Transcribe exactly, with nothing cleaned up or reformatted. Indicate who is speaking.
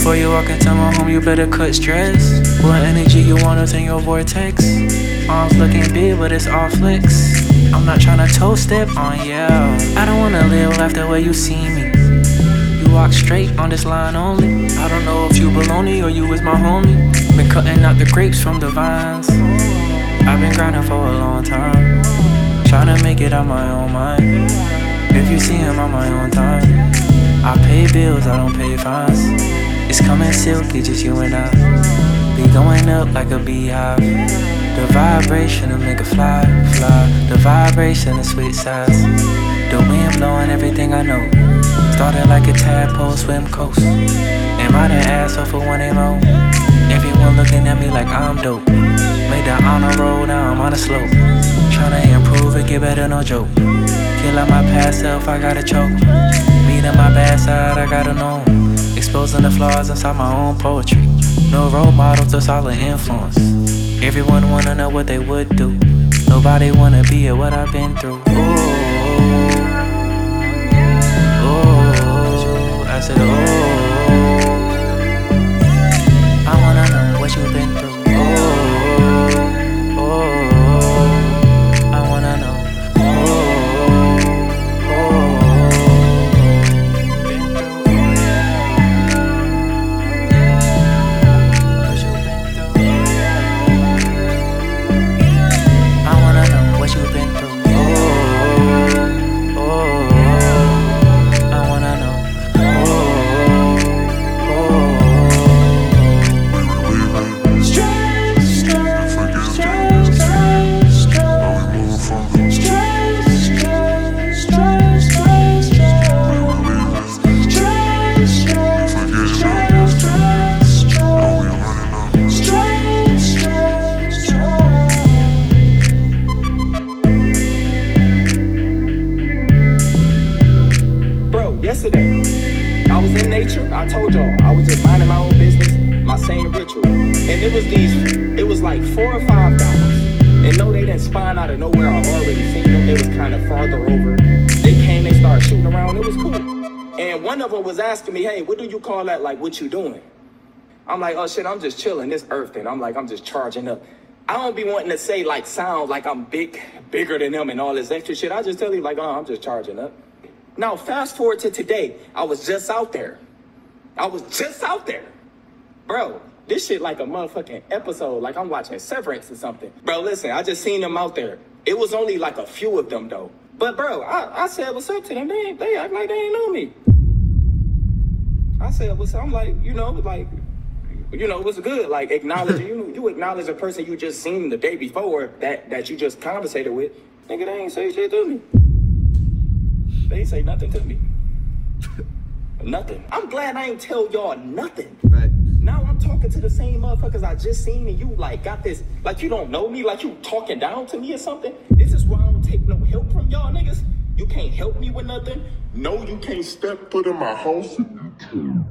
Speaker 1: Before you walk into my home, you better cut stress. What energy you want is in your vortex. Arms looking big, but it's all flex. I'm not tryna toe step on you. I don't wanna live life the way you see me. You walk straight on this line only. I don't know if you baloney or you was my homie. Been cutting out the grapes from the vines. I've been grinding for a long time, tryna make it out my own mind. If you see him on my own time, I pay bills, I don't pay fines. It's coming silky, just you and I. Be going up like a beehive. The vibration will make it fly, fly. The vibration is sweet size. The wind blowing everything I know. Started like a tadpole, swim coast. Am I the asshole for one mo? Everyone looking at me like I'm dope. Made the honor roll, now I'm on a slope. Tryna improve it, get better, no joke. Kill out my past self, I gotta choke. Meeting my bad side, I gotta know. Exposing the flaws inside my own poetry. No role models, a solid influence. Everyone wanna know what they would do. Nobody wanna be at what I've been through. Ooh, ooh, I said ooh. I wanna know what you've been through. Ooh, ooh, I wanna know.
Speaker 2: Yesterday, I was in nature. I told y'all, I was just minding my own business, my same ritual. And it was these, it was like four or five guys. And no, they didn't spawn out of nowhere. I already seen them. They was kind of farther over. They came, they started shooting around. It was cool. And one of them was asking me, hey, what do you call that? Like, what you doing? I'm like, oh shit, I'm just chilling this earth thing. I'm like, I'm just charging up. I don't be wanting to say like sound like I'm big, bigger than them and all this extra shit. I just tell you like, oh, I'm just charging up. Now, fast forward to today. I was just out there. I was just out there. Bro, this shit like a motherfucking episode. Like I'm watching Severance or something. Bro, listen, I just seen them out there. It was only like a few of them, though. But, bro, I, I said what's up to them. They, ain't, they act like they ain't know me. I said what's up. I'm like, you know, like, you know, what's good? Like, acknowledge, you you acknowledge a person you just seen the day before that, that you just conversated with. Nigga, they ain't say shit to me. They ain't say nothing to me. Nothing. I'm glad I ain't tell y'all nothing.
Speaker 3: Right.
Speaker 2: Now I'm talking to the same motherfuckers I just seen and you like got this, like you don't know me, like you talking down to me or something. This is why I don't take no help from y'all niggas. You can't help me with nothing. No, you can't step foot in my house.